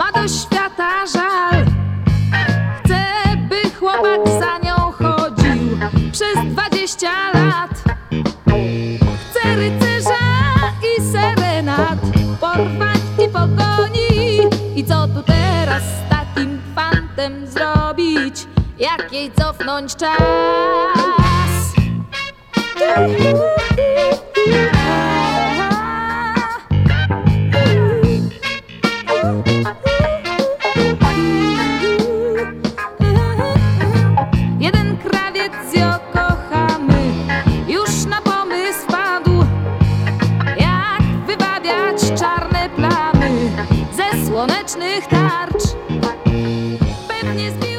ma do świata żal. Chce, by chłopak za nią chodził przez 20 lat. Chce rycerza i serenat, porwać i pogoni. I co tu teraz z takim fantem zrobić, jak jej cofnąć czas? Jeden krawiec z Yokohamy już na pomysł wpadł, jak wywabiać czarne plamy ze słonecznych tarcz. Pewnie zbił